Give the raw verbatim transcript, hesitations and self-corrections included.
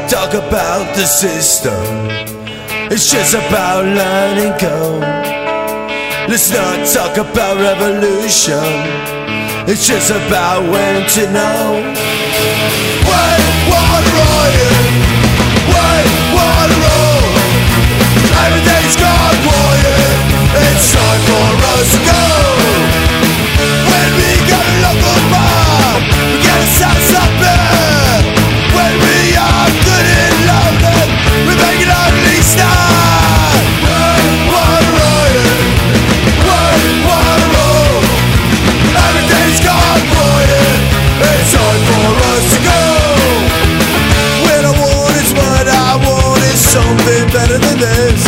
talk about the system. It's just about learning code. Let's not talk about revolution. It's just about when to know. Wait, what riot? Wait, what roll? Everything's gone quiet. It's time for us to go. When we got a local bar, we gotta stop something. When we are good and lonely, we make it ugly start. Wait, what riot? Wait, what roll? Everything's gone quiet. It's time for us to go. When I want is what I want is something better than this.